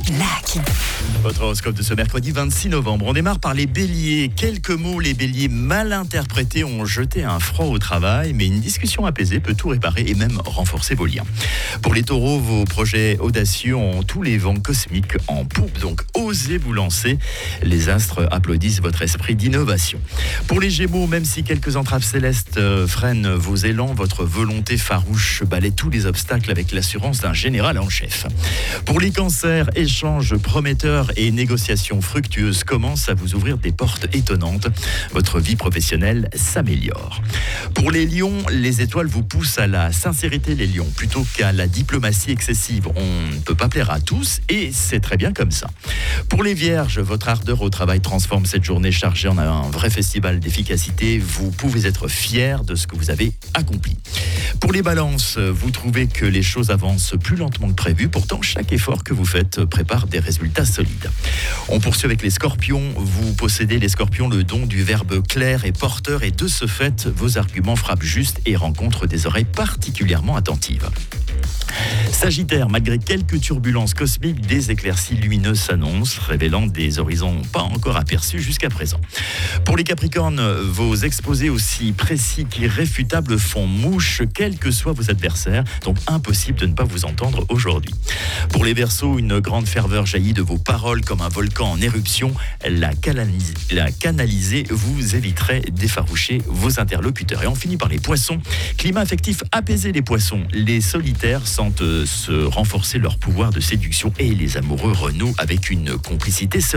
Lucky. Votre horoscope de ce mercredi 26 novembre. On démarre par les béliers. Quelques mots, les béliers mal interprétés ont jeté un froid au travail, mais une discussion apaisée peut tout réparer et même renforcer vos liens. Pour les taureaux, vos projets audacieux ont tous les vents cosmiques en poupe, donc osez vous lancer. Les astres applaudissent votre esprit d'innovation. Pour les gémeaux, même si quelques entraves célestes freinent vos élans, votre volonté farouche balaie tous les obstacles avec l'assurance d'un général en chef. Pour les cancers, échanges prometteurs et négociations fructueuses commencent à vous ouvrir des portes étonnantes. Votre vie professionnelle s'améliore. Pour les lions, les étoiles vous poussent à la sincérité, les lions, plutôt qu'à la diplomatie excessive. On ne peut pas plaire à tous et c'est très bien comme ça. Pour les vierges, votre ardeur au travail transforme cette journée chargée en un vrai festival d'efficacité. Vous pouvez être fiers de ce que vous avez accompli. Pour les balances, vous trouvez que les choses avancent plus lentement que prévu. Pourtant, chaque effort que vous faites prépare des résultats solides. On poursuit avec les scorpions. Vous possédez, les scorpions, le don du verbe clair et porteur, et de ce fait, vos arguments frappent juste et rencontrent des oreilles particulièrement attentives. Sagittaire, malgré quelques turbulences cosmiques, des éclaircies lumineuses s'annoncent, révélant des horizons pas encore aperçus jusqu'à présent. Pour les Capricornes, vos exposés aussi précis qu'irréfutables font mouche, quels que soient vos adversaires, donc impossible de ne pas vous entendre aujourd'hui. Pour les Verseaux, une grande ferveur jaillit de vos paroles comme un volcan en éruption. La canaliser vous éviterait d'effaroucher vos interlocuteurs. Et on finit par les Poissons. Climat affectif apaisé, les Poissons. Les solitaires sentent se renforcer leur pouvoir de séduction et les amoureux renouent avec une complicité sereine.